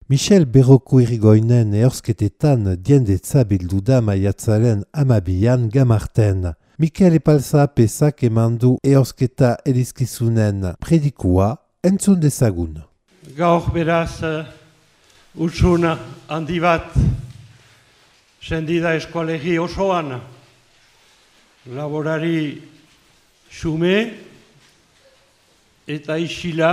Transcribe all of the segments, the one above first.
Michel Berroko Irigoinen eorsketetan diendetza bildu da maiatzaren 12an Gamarten. Mikel Epalza pesak emandu eorsketa edizkizunen predikua entzun dezagun. Gaur beraz, utsun handi bat, sendida eskolegi osoan, laborari xume eta isila,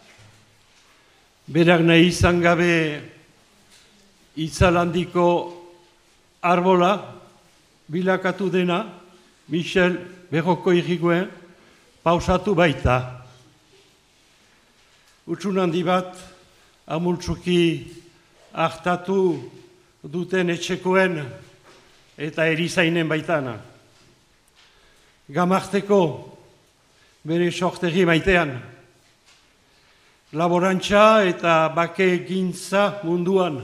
berak nahi izan gabe itzalandiko arbola bilakatu dena, Michel Berroko Irigoyen pausatu baita. Utsun handi bat, amultzuki hartatu duten etxekoen eta erizainen baitana. Gamarteko bere sortegi maitean. Laborantza eta bake gintza munduan.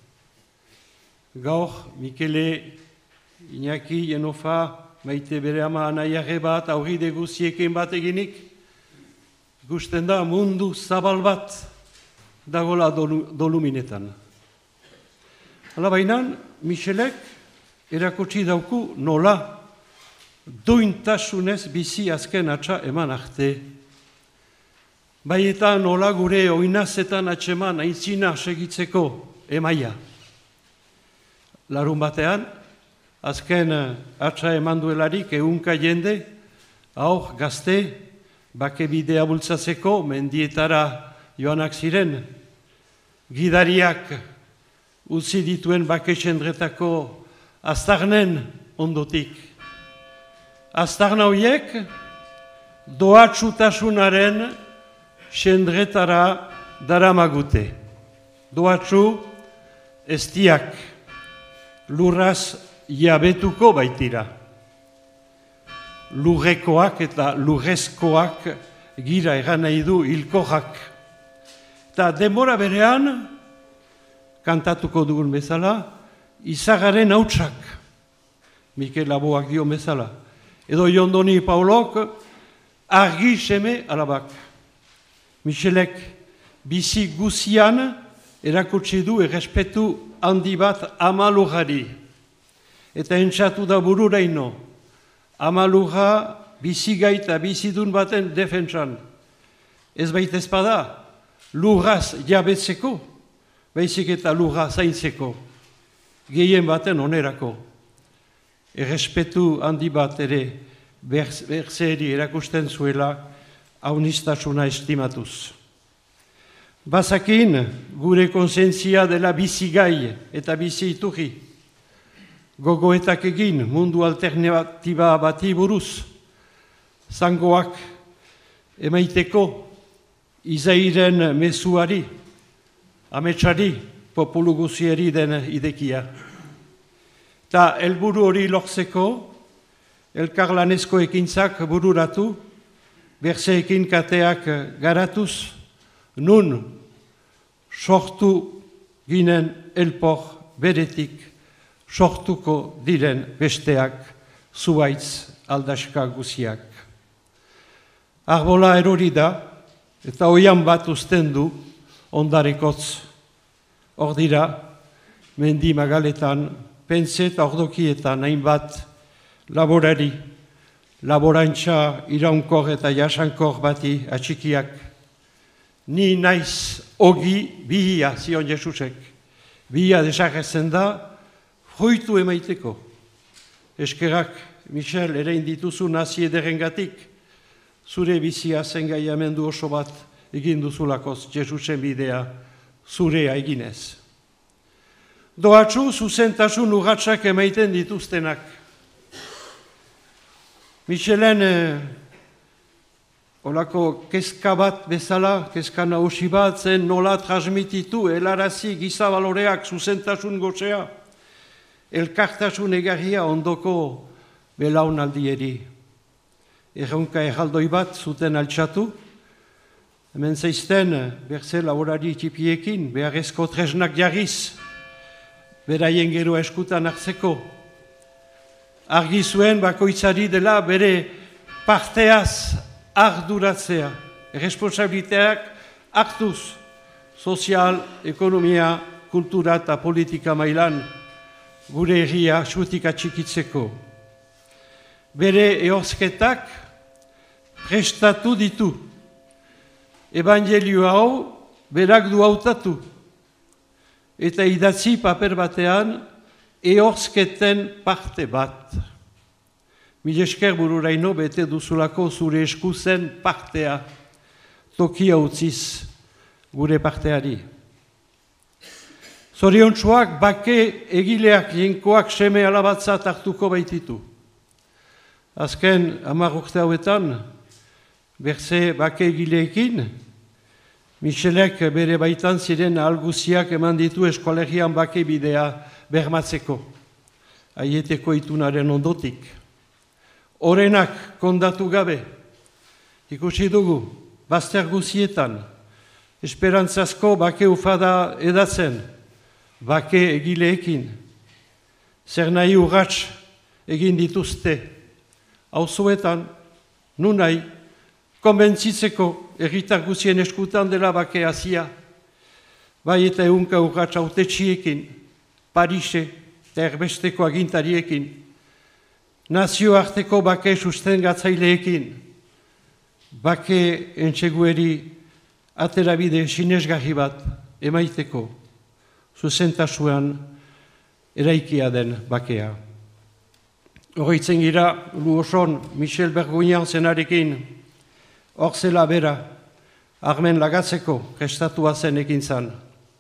Gaur, Mikele, Iñaki, Jenofa, maite bere ama anaiare bat, aurride guzieken bat eginik, ikusten da mundu zabal bat dagola doluminetan. Hala bainan, Michelek erakutsi dauku nola duintasunez bizi azken atxa eman arte. Bai eta nola gure oinazetan atxeman aintzina segitzeko emaia. Larun batean, azken atxa eman duelarik ehunka jende, aur gazte, bake bidea bultzatzeko mendietara joanak ziren, gidariak utzi dituen bake txendretako aztarnen ondotik. Aztarna horiek doatsutasunaren txendretara daramagute. Doatsu estiak lurraz jabetuko baitira. Lurrekoak eta lurrezkoak gira egan nahi du hilkoak. Eta denbora berean, kantatuko dugun bezala, izagaren hautsak, Mikel Laboak dio bezala. Edo Jondoni Paulok, argi seme alabak. Michelek bizi guzian erakutsi du errespetu handi bat amalurari. Eta entzatu da bururaino, amalurra bizigai eta bizidun baten defentsan. Ez baita ezpada, lurraz jabetzeko, baizik eta lurra zaintzeko, gehien baten onerako. Errespetu handi bat ere berzeri erakusten zuela aunistasuna estimatuz. Bazakin gure konsentzia dela bizigai eta bizi iturri. Gogoetak egin mundu alternatiba bati buruz, zangoak emaiteko izairen mezuari, ametsari, populu guzieri den idekia. Ta helburu hori lortzeko, elkarlanezko ekintzak bururatu, berzeekin kateak garatuz, nun sortu ginen elpor beretik, sortuko diren besteak, zuaitz aldaska guziak. Arbola erori da, eta oian bat uzten du, ondarekotz. Hor dira, mendi magaletan, pentsa eta ordokietan, hainbat laborari, laborantza iraunkor eta jasankor bati atxikiak. Ni naiz ogi bihia, zion Jesusek. Bihia desagertzen da, fruitu emaiteko. Eskerak, Michel, ere indituzu nazi ederengatik, zure bizia zengaiamendu oso bat egin duzulakoz Jesusen bidea zurea eginez. Doatsu zuzentasun urratsak emaiten dituztenak. Michelen olako kezka bat bezala, kezka nagusi bat zen nola transmititu helarazi giza baloreak zuzentasun gozea, elkartasun egarria ondoko belaunaldieri. Erronka erraldoi bat zuten altxatu, hemen zeizten berze laborari txipiekin, beharrezko tresnak jarriz, beraien geroa eskutan hartzeko. Argi zuen bakoitzari dela bere parteaz arduratzea, responsabilitateak hartuz sozial, ekonomia, kultura eta politika mailan gure herria xutik atxikitzeko. Bere ehorzketak prestatu ditu. Evangelio hau berak du hautatu. Eta idatzi paper batean ehorzketen parte bat. Mil esker bururaino bete duzulako zure eskuzen partea tokia utziz gure parteari. Zoriontsuak bake egileak jenkoak seme alabatzat hartuko baititu. Azken 10 urte hauetan, berze bake egileekin, Michelek bere baitan ziren ahalguziak eman ditu eskolegian bake bidea bermatzeko, aieteko itunaren ondotik. Orenak kondatu gabe, ikusi dugu, bazter guzietan, esperantzazko bake ufada edatzen, bake egileekin, zer nahi urrats egin dituzte, auzoetan, nunai, konbentzitzeko erritar guzien eskutan dela bake hasia, bai eta ehunka urrats autetxiekin, Parise eta erbesteko agintariekin, nazioarteko bake sustengatzaileekin, bake entsegueri aterabide sinesgarri bat emaiteko, zuzentasuan eraikia den bakea. Horreitzen gira, Luoson, Michel Bergognan zenarekin, hor zela bera, armen lagatzeko prestatua zen ekin zan.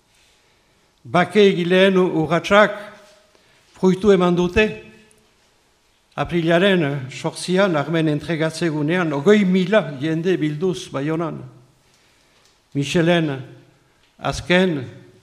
Bake egileen urratsak fruitu eman dute, aprilaren 8an armen entregatzegunean, 20.000 jende bilduz Baionan. Michelen azken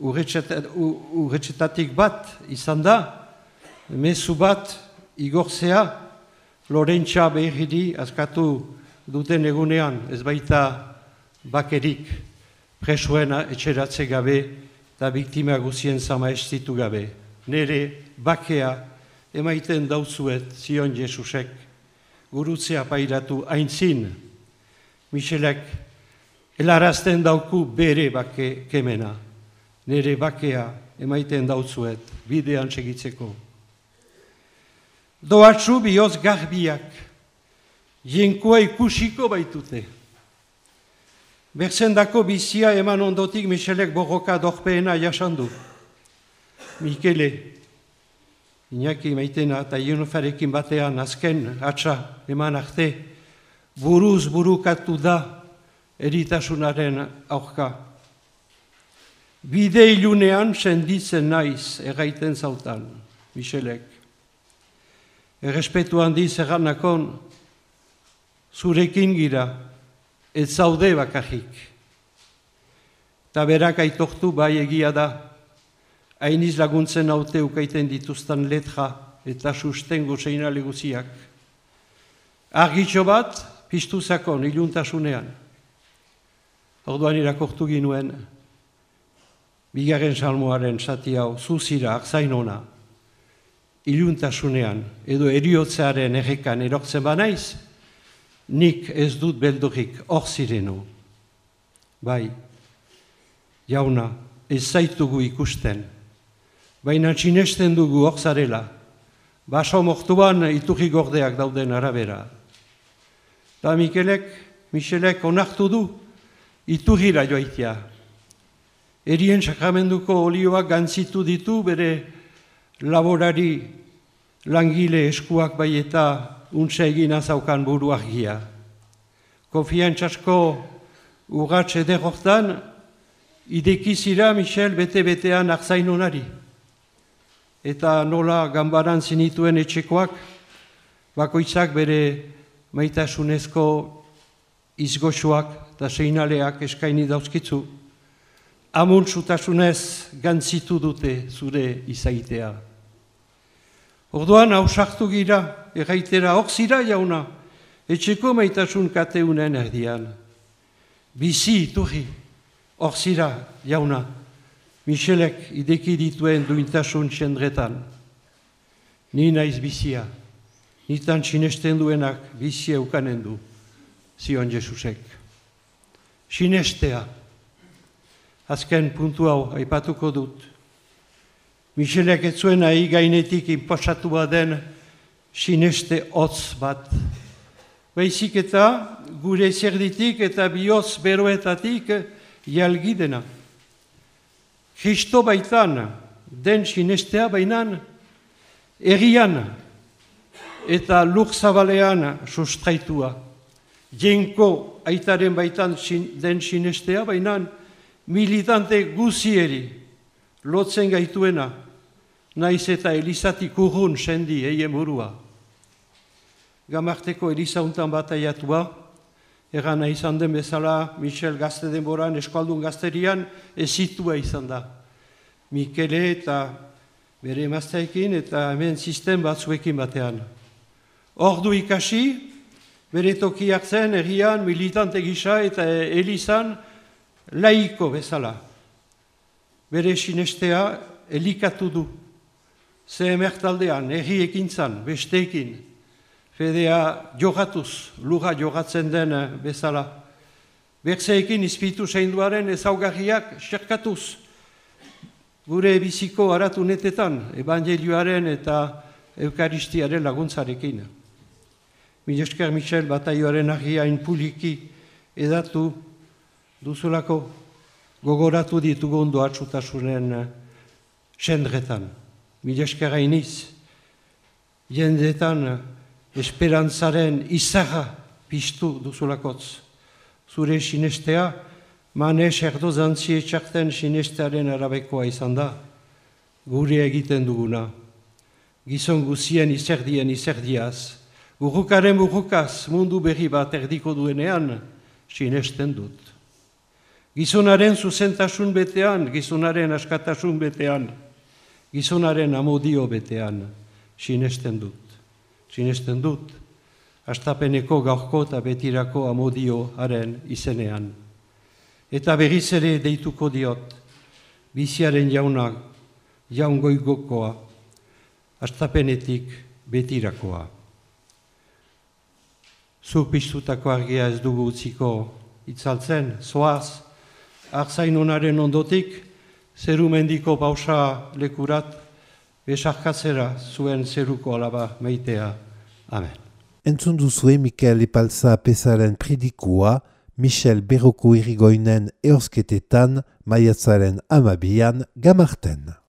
urretxetatik bat izan da, mezu bat igortzea Lorentza Behiridi askatu duten egunean, ez baita bakerik presuen etxeratze gabe eta biktima guzien zama estitu gabe. Nere bakea emaiten dauzuet zion Jesusek, gurutzea pairatu aintzin, Michelek helarazten dauku bere bake kemena. Nere bakea emaiten dauzuet bidean segitzeko. Doatzu bihotz garbiak, jenkoa ikusiko baitute. Berzendako bizia eman ondotik Michelek borroka dorpeena jasandu. Mikele, Iñaki maitena eta Ionofarekin batean azken atxa eman arte, buruz burukatu da eritasunaren aurka. Bide ilunean senditzen naiz erraiten zautan, Michelek. Errespetu handiz erranakon, zurekin gira, ez zaude bakarrik. Eta berak aitortu bai egia da, hainiz laguntzen haute ukaiten dituzten letra eta sustengo seinale guziak. Argitxo bat, piztu zakon, iluntasunean. Orduan irakortu ginuen, bigarren salmoaren zati hau, zuzira, akzainona, iluntasunean, edo eriotzearen errekan erortzen banaiz, nik ez dut beldurik hor zireno. Bai, jauna, ez zaitugu ikusten, baina txinesten dugu hor zarela, baso mortuan iturri gordeak dauden arabera. Da Michelek onartu du, iturrira joaitia. Erien sakramenduko olioak gantzitu ditu bere laborari langile eskuak bai eta untsa egin azaukan buru argia. Konfiantzasko urratx ederortan, idekizira Michel bete-betean akzainonari. Eta nola gambaran zinituen etxekoak, bakoitzak bere maitasunezko izgoxoak eta seinaleak eskaini dauzkitzu, amuntzutasunez gantzitu dute zure izaitea. Orduan hausartu gira, erraitera hor zira jauna, etxeko maitasun kateunen erdian. Bizi iturri, hor zira jauna, Michelek ideki dituen duintasun txendretan. Ni naiz bizia, nitan sinesten duenak bizia ukanen du, zion Jesusek. Sinestea, azken puntu hau aipatuko dut. Michelek ez zuen ahi gainetik inposatua den sineste hotz bat. Baizik eta gure zerditik eta bihotz beroetatik jalgidena. Kristo baitan den sinestea bainan, errian eta lur zabalean sustraitua. Jenko aitaren baitan den sinestea bainan, militante guzieri lotzen gaituena, naiz eta elizatik urrun sendi eien burua. Gamarteko elizauntan bat aiatua, erana izan den bezala, Michel gazte denboran, eskualdun gazterian, ezitua izan da. Mikele eta bere emazteekin eta hemen sistem batzuekin batean. Ordu ikasi, bere toki hartzen, errian, militante gisa eta elizan, laiko bezala. Bere sinestea elikatu du. Ze emertaldean, erriekin zan, besteekin. Fedea jogatuz, lura jogatzen den bezala. Bertzeekin izpitu seinduaren ezaugarriak xerkatuz. Gure biziko aratunetetan, evangelioaren eta eukaristiaren laguntzarekin. Milesker Michel bataioaren argiain puliki edatu duzulako gogoratu ditugu ondo atxutasunen sendretan. Milesker hainiz, jendetan esperantzaren izarra piztu duzulakotz. Zure sinestea, manes erdozantzi etxarten sinestearen arabekoa izan da, gure egiten duguna. Gizon guzien izerdiaz, burrukaren burrukaz mundu berri bat erdiko duenean, sinesten dut. Gizonaren zuzentasun betean, gizonaren askatasun betean, gizonaren amodio betean, sinesten dut. Sinesten dut, hastapeneko gaurko eta betirako amodioaren izenean. Eta berriz ere deituko diot, biziaren jauna, jaungoigokoa, hastapenetik betirakoa. Zuk piztutako argia ez dugu utziko itzaltzen, zoaz, arzainonaren ondotik, zerumendiko pausa lekurat, besarkatzera zuen zeruko alaba meitea. Amen. Entzun duzue Mikel Epalza pesaren predikua, Michel Berroko Irigoinen eosketetan, maiatzaren 12an Gamarten.